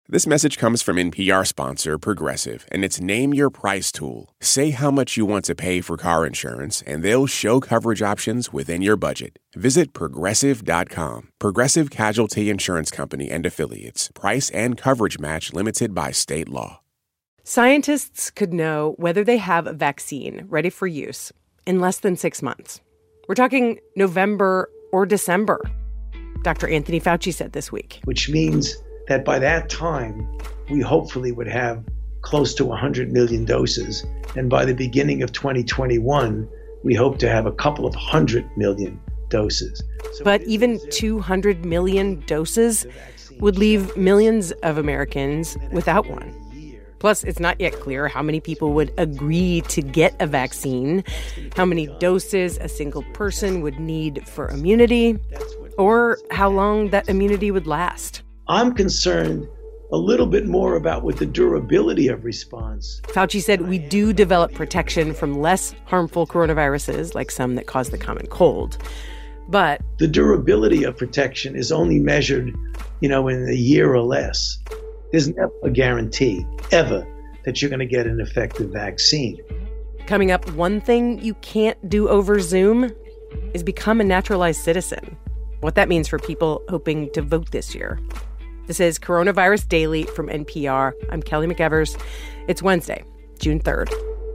This message comes from NPR sponsor Progressive, and it's Name Your Price tool. Say how much you want to pay for car insurance, and they'll show coverage options within your budget. Visit Progressive.com. Progressive Casualty Insurance Company and Affiliates. Price and coverage match limited by state law. Scientists could know whether they have a vaccine ready for use in less than 6 months. We're talking November or December, Dr. Anthony Fauci said this week. Which means that by that time, we hopefully would have close to 100 million doses. And by the beginning of 2021, we hope to have a couple of 100 million doses. But even 200 million doses would leave millions of Americans without one. Plus, it's not yet clear how many people would agree to get a vaccine, how many doses a single person would need for immunity, or how long that immunity would last. I'm concerned a little bit more about what the durability of response. Fauci said we do develop protection from less harmful coronaviruses, like some that cause the common cold. But the durability of protection is only measured, in a year or less. There's never a guarantee, ever, that you're going to get an effective vaccine. Coming up, one thing you can't do over Zoom is become a naturalized citizen. What that means for people hoping to vote this year. This is Coronavirus Daily from NPR. I'm Kelly McEvers. It's Wednesday, June 3rd.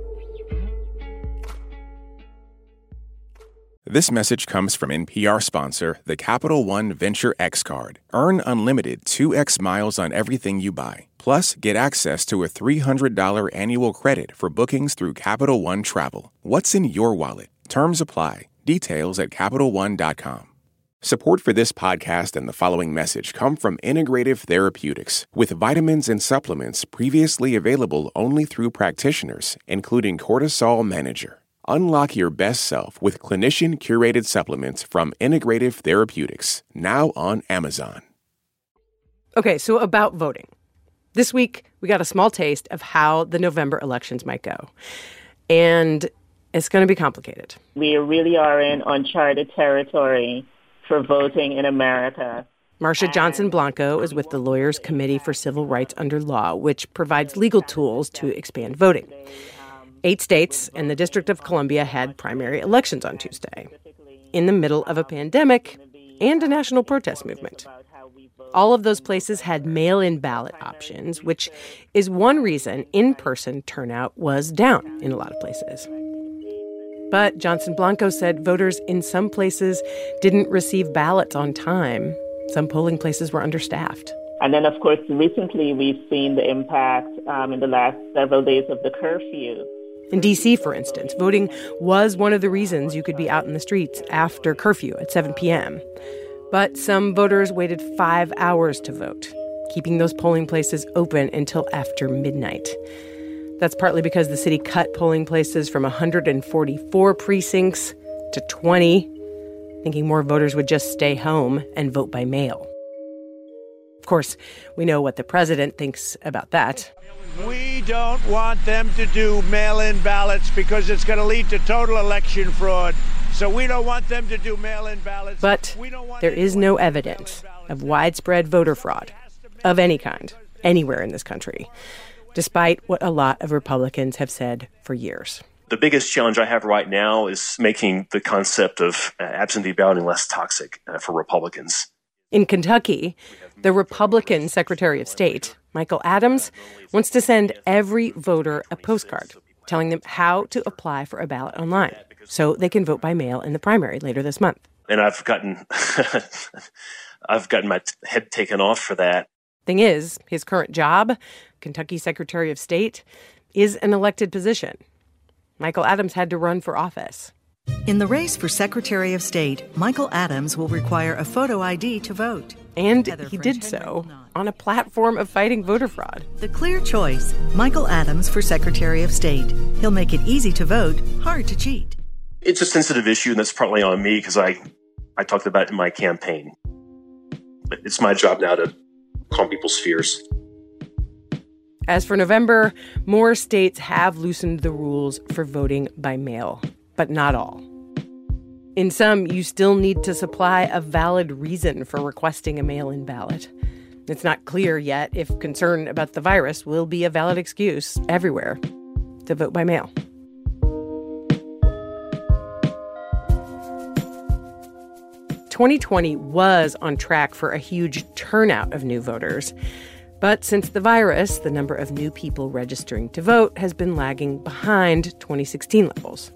This message comes from NPR sponsor, the Capital One Venture X Card. Earn unlimited 2x miles on everything you buy. Plus, get access to a $300 annual credit for bookings through Capital One Travel. What's in your wallet? Terms apply. Details at CapitalOne.com. Support for this podcast and the following message come from Integrative Therapeutics, with vitamins and supplements previously available only through practitioners, including Cortisol Manager. Unlock your best self with clinician-curated supplements from Integrative Therapeutics, now on Amazon. Okay, so about voting. This week, we got a small taste of how the November elections might go. And it's going to be complicated. We really are in uncharted territory for voting in America. Marcia Johnson Blanco is with the Lawyers Committee for Civil Rights Under Law, which provides legal tools to expand voting. 8 states and the District of Columbia had primary elections on Tuesday, in the middle of a pandemic and a national protest movement. All of those places had mail-in ballot options, which is one reason in-person turnout was down in a lot of places. But Johnson Blanco said voters in some places didn't receive ballots on time. Some polling places were understaffed. And then, of course, recently we've seen the impact in the last several days of the curfew. In D.C., for instance, voting was one of the reasons you could be out in the streets after curfew at 7 p.m. But some voters waited 5 hours to vote, keeping those polling places open until after midnight. That's partly because the city cut polling places from 144 precincts to 20, thinking more voters would just stay home and vote by mail. Of course, we know what the president thinks about that. We don't want them to do mail-in ballots because it's going to lead to total election fraud. So we don't want them to do mail-in ballots. But there is no evidence of widespread voter fraud of any kind anywhere in this country, despite what a lot of Republicans have said for years. The biggest challenge I have right now is making the concept of absentee balloting less toxic for Republicans. In Kentucky, the Republican Secretary of State, Michael Adams, wants to send every voter a postcard telling them how to apply for a ballot online so they can vote by mail in the primary later this month. And I've gotten my head taken off for that. Thing is, his current job, Kentucky Secretary of State, is an elected position. Michael Adams had to run for office. In the race for Secretary of State, Michael Adams will require a photo ID to vote. And he did so on a platform of fighting voter fraud. The clear choice, Michael Adams for Secretary of State. He'll make it easy to vote, hard to cheat. It's a sensitive issue, and that's partly on me because I talked about it in my campaign. But it's my job now to calm people's fears. As for November, more states have loosened the rules for voting by mail, but not all. In some, you still need to supply a valid reason for requesting a mail-in ballot. It's not clear yet if concern about the virus will be a valid excuse everywhere to vote by mail. "2020 was on track for a huge turnout of new voters. But since the virus, the number of new people registering to vote has been lagging behind 2016 levels.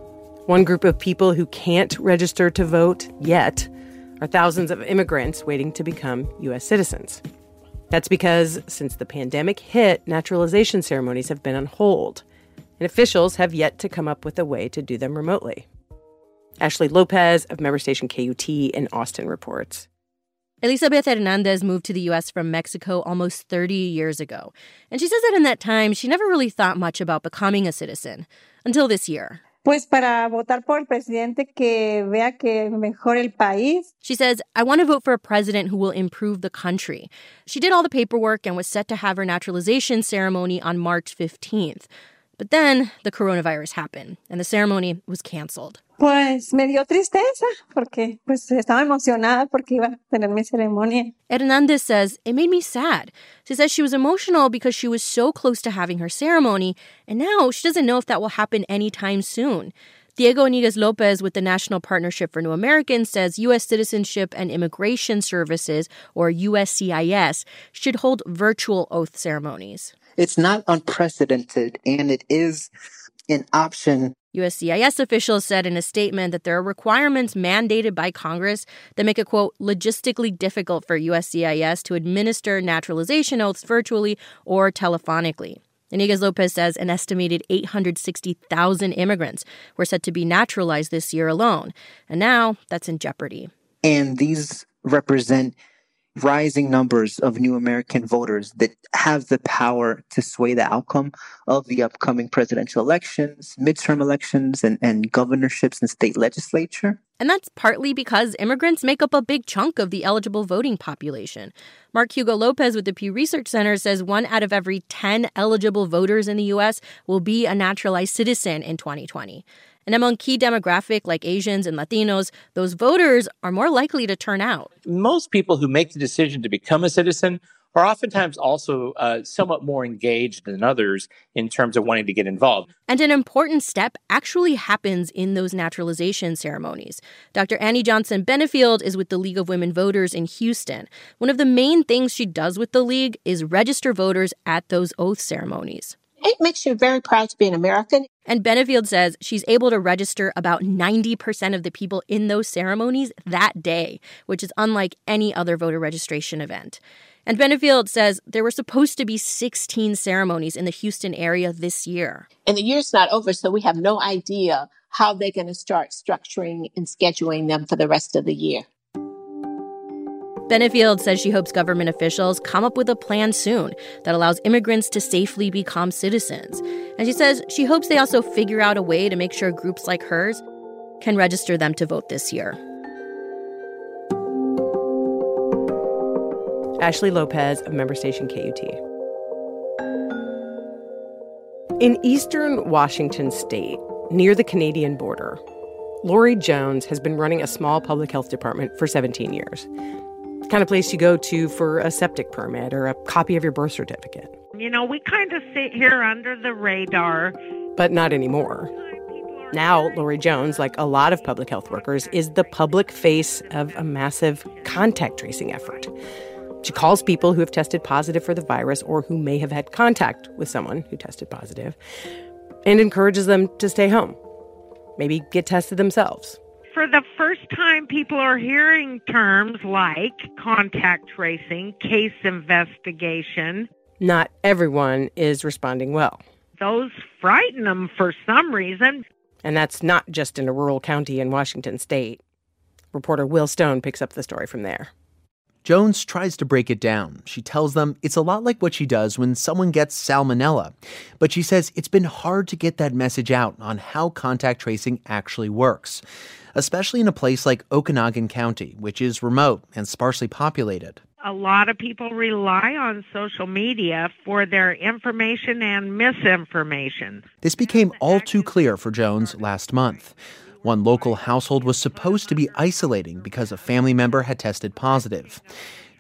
One group of people who can't register to vote yet are thousands of immigrants waiting to become U.S. citizens. That's because since the pandemic hit, naturalization ceremonies have been on hold, and officials have yet to come up with a way to do them remotely. Ashley Lopez of member station KUT in Austin reports. Elizabeth Hernandez moved to the U.S. from Mexico almost 30 years ago. And she says that in that time, she never really thought much about becoming a citizen until this year. Pues para votar por el presidente que vea que mejore el país. She says, I want to vote for a president who will improve the country. She did all the paperwork and was set to have her naturalization ceremony on March 15th. But then the coronavirus happened, and the ceremony was canceled. Pues me dio tristeza, porque pues estaba emocionada porque iba a tener mi ceremonia. Hernandez says, it made me sad. She says she was emotional because she was so close to having her ceremony, and now she doesn't know if that will happen anytime soon. Diego Iniguez Lopez with the National Partnership for New Americans says U.S. Citizenship and Immigration Services, or USCIS, should hold virtual oath ceremonies. It's not unprecedented, and it is an option. USCIS officials said in a statement that there are requirements mandated by Congress that make it, quote, logistically difficult for USCIS to administer naturalization oaths virtually or telephonically. Iniguez Lopez says an estimated 860,000 immigrants were set to be naturalized this year alone. And now that's in jeopardy. And these represent rising numbers of new American voters that have the power to sway the outcome of the upcoming presidential elections, midterm elections, and governorships and state legislature. And that's partly because immigrants make up a big chunk of the eligible voting population. Mark Hugo Lopez with the Pew Research Center says 1 out of every 10 eligible voters in the U.S. will be a naturalized citizen in 2020. And among key demographic like Asians and Latinos, those voters are more likely to turn out. Most people who make the decision to become a citizen are oftentimes also somewhat more engaged than others in terms of wanting to get involved. And an important step actually happens in those naturalization ceremonies. Dr. Annie Johnson Benefield is with the League of Women Voters in Houston. One of the main things she does with the League is register voters at those oath ceremonies. It makes you very proud to be an American. And Benefield says she's able to register about 90% of the people in those ceremonies that day, which is unlike any other voter registration event. And Benefield says there were supposed to be 16 ceremonies in the Houston area this year. And the year's not over, so we have no idea how they're going to start structuring and scheduling them for the rest of the year. Benefield says she hopes government officials come up with a plan soon that allows immigrants to safely become citizens. And she says she hopes they also figure out a way to make sure groups like hers can register them to vote this year. Ashley Lopez of member station KUT. In eastern Washington state, near the Canadian border, Lori Jones has been running a small public health department for 17 years. The kind of place you go to for a septic permit or a copy of your birth certificate. You know, we kind of sit here under the radar. But not anymore. Now, Lori Jones, like a lot of public health workers, is the public face of a massive contact tracing effort. She calls people who have tested positive for the virus or who may have had contact with someone who tested positive and encourages them to stay home, maybe get tested themselves. For the first time, people are hearing terms like contact tracing, case investigation. Not everyone is responding well. Those frighten them for some reason. And that's not just in a rural county in Washington state. Reporter Will Stone picks up the story from there. Jones tries to break it down. She tells them it's a lot like what she does when someone gets salmonella. But she says it's been hard to get that message out on how contact tracing actually works, especially in a place like Okanogan County, which is remote and sparsely populated. A lot of people rely on social media for their information and misinformation. This became all too clear for Jones last month. One local household was supposed to be isolating because a family member had tested positive.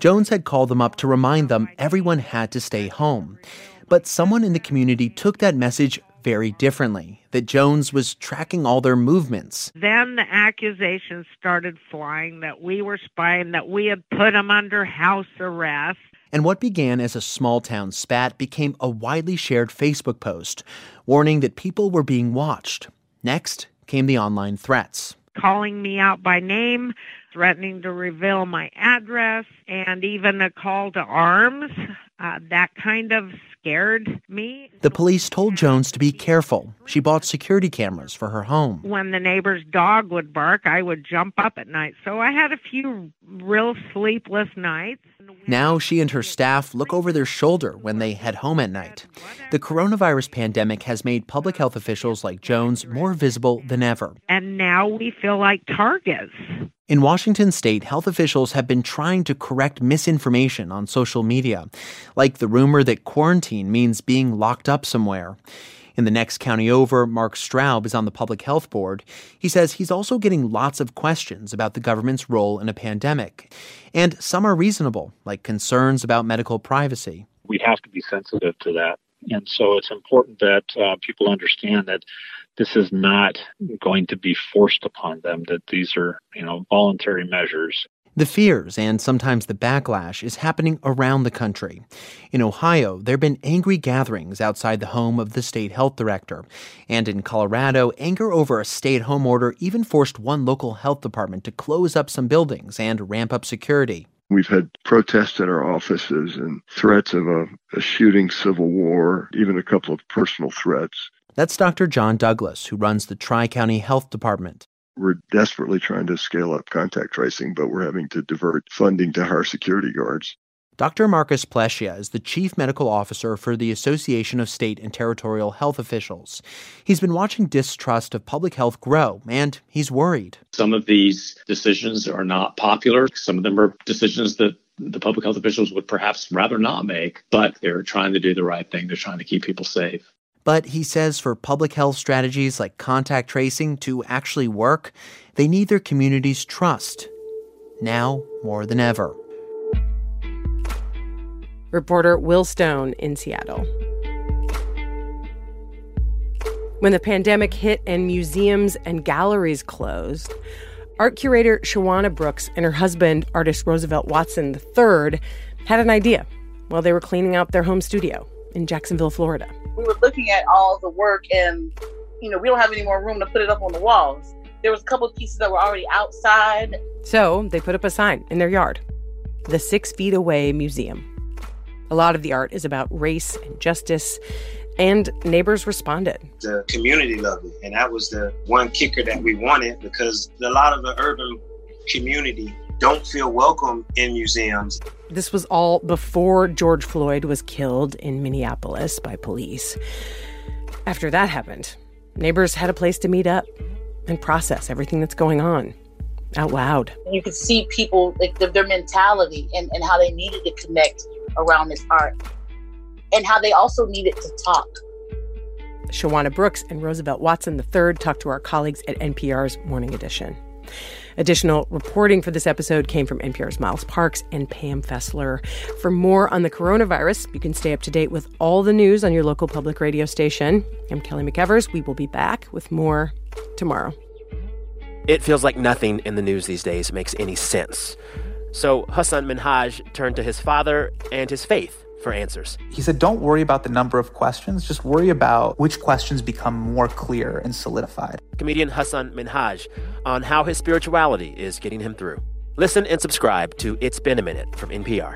Jones had called them up to remind them everyone had to stay home. But someone in the community took that message very differently, that Jones was tracking all their movements. Then the accusations started flying that we were spying, that we had put him under house arrest. And what began as a small-town spat became a widely shared Facebook post, warning that people were being watched. Next came the online threats. Calling me out by name, threatening to reveal my address, and even a call to arms. That kind of scared me. The police told Jones to be careful. She bought security cameras for her home. When the neighbor's dog would bark, I would jump up at night. So I had a few real sleepless nights. Now she and her staff look over their shoulder when they head home at night. The coronavirus pandemic has made public health officials like Jones more visible than ever. And now we feel like targets. In Washington state, health officials have been trying to correct misinformation on social media, like the rumor that quarantine means being locked up somewhere. In the next county over, Mark Straub is on the public health board. He says he's also getting lots of questions about the government's role in a pandemic. And some are reasonable, like concerns about medical privacy. We have to be sensitive to that. And so it's important that people understand that this is not going to be forced upon them, that these are, voluntary measures. The fears and sometimes the backlash is happening around the country. In Ohio, there have been angry gatherings outside the home of the state health director. And in Colorado, anger over a stay-at-home order even forced one local health department to close up some buildings and ramp up security. We've had protests at our offices and threats of a shooting civil war, even a couple of personal threats. That's Dr. John Douglas, who runs the Tri-County Health Department. We're desperately trying to scale up contact tracing, but we're having to divert funding to hire security guards. Dr. Marcus Pleshia is the chief medical officer for the Association of State and Territorial Health Officials. He's been watching distrust of public health grow, and he's worried. Some of these decisions are not popular. Some of them are decisions that the public health officials would perhaps rather not make, but they're trying to do the right thing. They're trying to keep people safe. But he says for public health strategies like contact tracing to actually work, they need their community's trust, now more than ever. Reporter Will Stone in Seattle. When the pandemic hit and museums and galleries closed, art curator Shawana Brooks and her husband, artist Roosevelt Watson III, had an idea while they were cleaning out their home studio in Jacksonville, Florida. We were looking at all the work and, we don't have any more room to put it up on the walls. There was a couple of pieces that were already outside. So they put up a sign in their yard, the 6 Feet Away Museum. A lot of the art is about race and justice, and neighbors responded. The community loved it, and that was the one kicker that we wanted, because a lot of the urban community don't feel welcome in museums. This was all before George Floyd was killed in Minneapolis by police. After that happened, neighbors had a place to meet up and process everything that's going on out loud. You could see people, like their mentality and how they needed to connect around this art and how they also needed to talk. Shawana Brooks and Roosevelt Watson III talked to our colleagues at NPR's Morning Edition. Additional reporting for this episode came from NPR's Miles Parks and Pam Fessler. For more on the coronavirus, you can stay up to date with all the news on your local public radio station. I'm Kelly McEvers. We will be back with more tomorrow. It feels like nothing in the news these days makes any sense. So Hassan Minhaj turned to his father and his faith for answers. He said, don't worry about the number of questions. Just worry about which questions become more clear and solidified. Comedian Hassan Minhaj on how his spirituality is getting him through. Listen and subscribe to It's Been a Minute from NPR.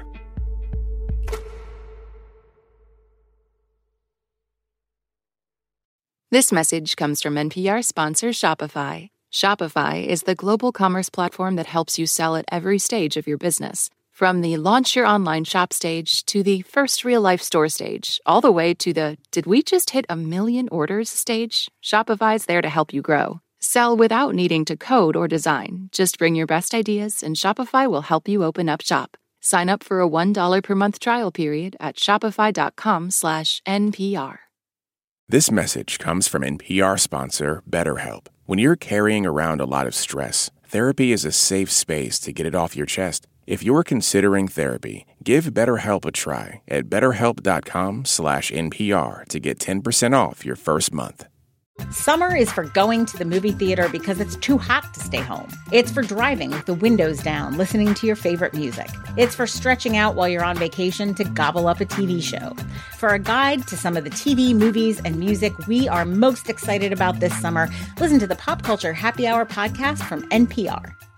This message comes from NPR sponsor Shopify. Shopify is the global commerce platform that helps you sell at every stage of your business. From the launch your online shop stage to the first real-life store stage, all the way to the did we just hit 1 million orders stage, Shopify's there to help you grow. Sell without needing to code or design. Just bring your best ideas and Shopify will help you open up shop. Sign up for a $1 per month trial period at shopify.com/NPR. This message comes from NPR sponsor BetterHelp. When you're carrying around a lot of stress, therapy is a safe space to get it off your chest. If you're considering therapy, give BetterHelp a try at BetterHelp.com/NPR to get 10% off your first month. Summer is for going to the movie theater because it's too hot to stay home. It's for driving with the windows down, listening to your favorite music. It's for stretching out while you're on vacation to gobble up a TV show. For a guide to some of the TV, movies, and music we are most excited about this summer, listen to the Pop Culture Happy Hour podcast from NPR.